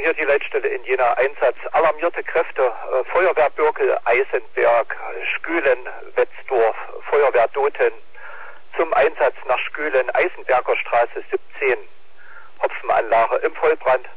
hier die Leitstelle in Jena. Einsatz. Alarmierte Kräfte. Feuerwehr Birkel, Eisenberg, Skülen, Wetzdorf, Feuerwehr Dothen. Zum Einsatz nach Skülen, Eisenberger Straße 17. Hopfenanlage im Vollbrand.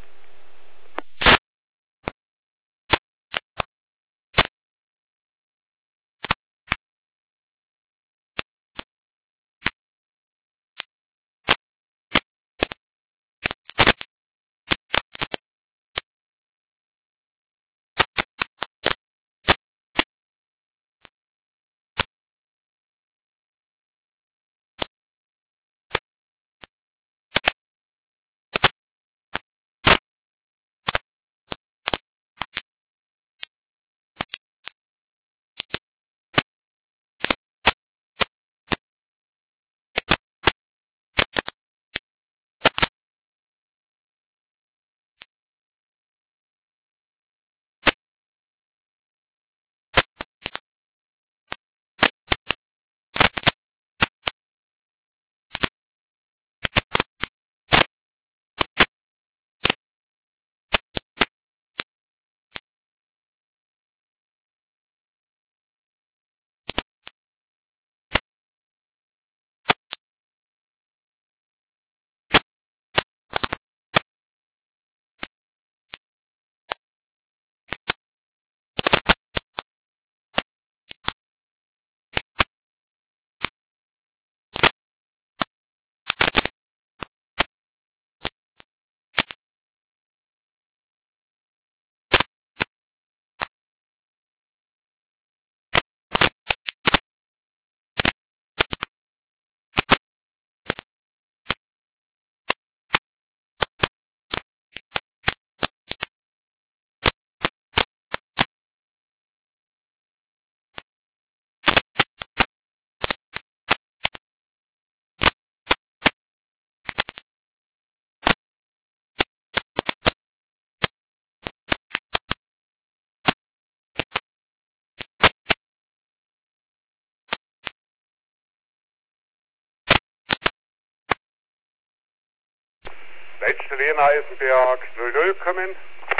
Leitstelle Jena Eisenberg 00 kommen.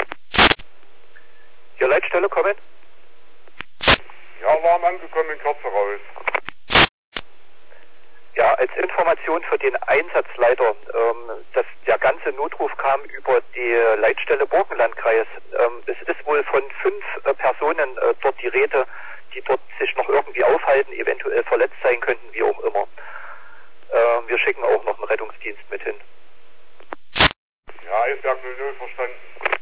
Hier Leitstelle kommen. Ja, Alarm angekommen, Kürze raus. Ja, als Information für den Einsatzleiter, dass der ganze Notruf kam über die Leitstelle Burgenlandkreis. Es ist wohl von 5 Personen dort die Rede, die dort sich noch irgendwie aufhalten, eventuell verletzt sein könnten, wie auch immer. Wir schicken auch noch einen Rettungsdienst mit hin. Ja, Eisberg 00 verstanden.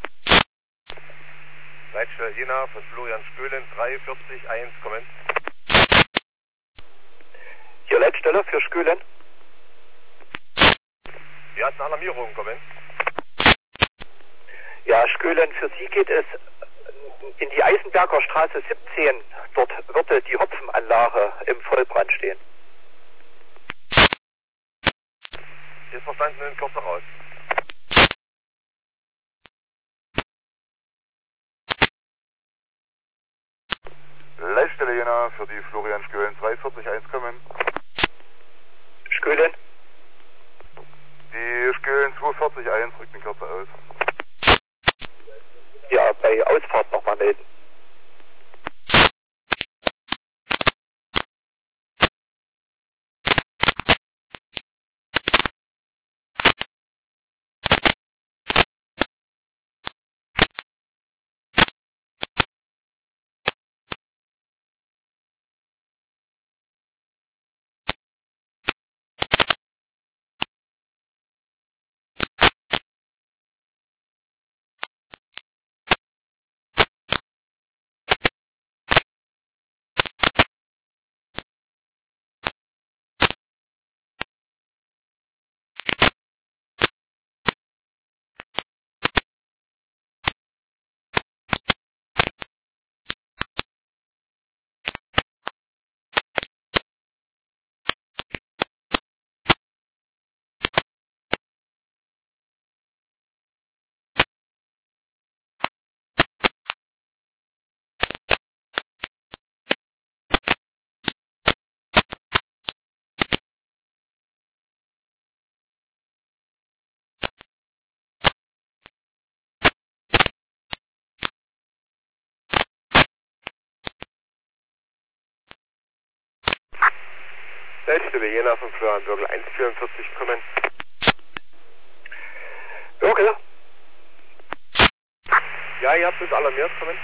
Leitstelle Jena von Florian Spöhlen 340-1 kommen. Hier Leitstelle für Skülen. Wir hatten Alarmierung, kommen. Ja, Skülen, für Sie geht es in die Eisenberger Straße 17. Dort würde die Hopfenanlage im Vollbrand stehen. Ist verstanden, in Kürze raus. Leitstelle Jena für die Florian Skülen 340-1 kommen. Skülen. Die Skülen 240-1 rückt in Kürze aus. Ja, bei Ausfahrt nochmal melden. Leitstelle Jena von Florian Bürgel 144, kommen. Bürgel? Ja, ihr habt uns alarmiert, kommen.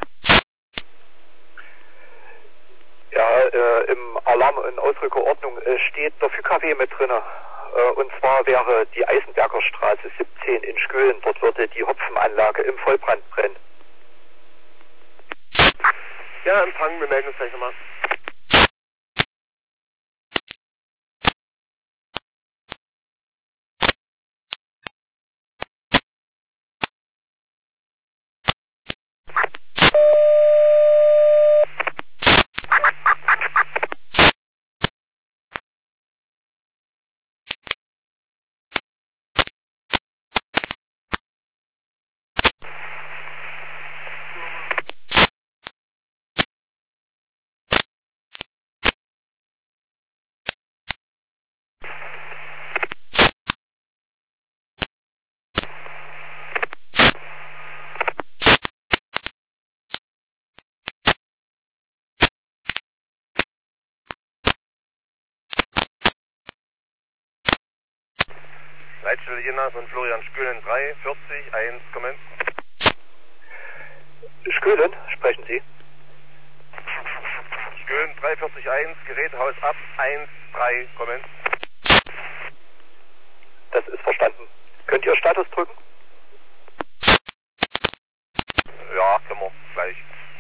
Ja, im Alarm- und Ausrückerordnung steht der FÜKW mit drin. Und zwar wäre die Eisenberger Straße 17 in Schkölen. Dort würde die Hopfenanlage im Vollbrand brennen. Ja, Empfang, wir melden uns gleich nochmal. Leitstelle Jena von Florian Spülen 340, 1, kommen. Schkölen, sprechen Sie? Spülen 340, 1, Gerätehaus ab, 1, 3, kommen. Das ist verstanden. Könnt ihr Status drücken? Ja, können wir, gleich.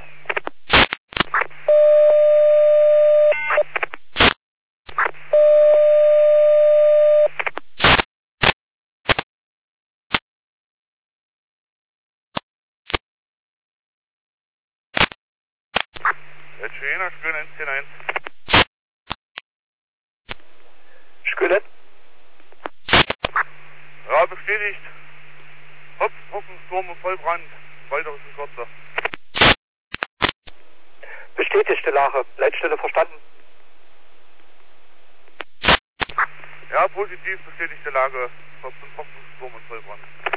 Leitstelle Jena, Schkölen 141. Schkölen? Ja, bestätigt. Hopfensturm und Vollbrand. Weiteres in Kürze. Bestätigte Lage. Leitstelle verstanden. Ja, positiv bestätigte Lage. Hopfensturm und Vollbrand.